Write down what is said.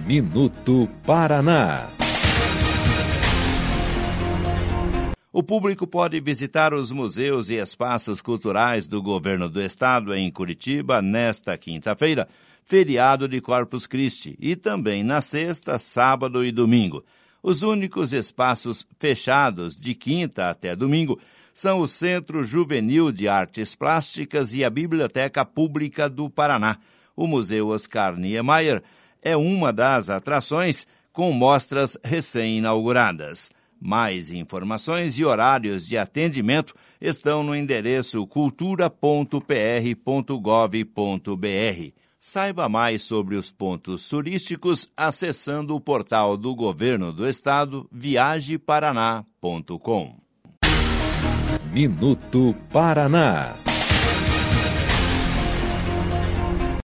Minuto Paraná. O público pode visitar os museus e espaços culturais do Governo do Estado em Curitiba nesta quinta-feira, feriado de Corpus Christi, e também na sexta, sábado e domingo. Os únicos espaços fechados de quinta até domingo são o Centro Juvenil de Artes Plásticas e a Biblioteca Pública do Paraná. O Museu Oscar Niemeyer é uma das atrações com mostras recém-inauguradas. Mais informações e horários de atendimento estão no endereço cultura.pr.gov.br. Saiba mais sobre os pontos turísticos acessando o portal do Governo do Estado, viageparaná.com. Minuto Paraná.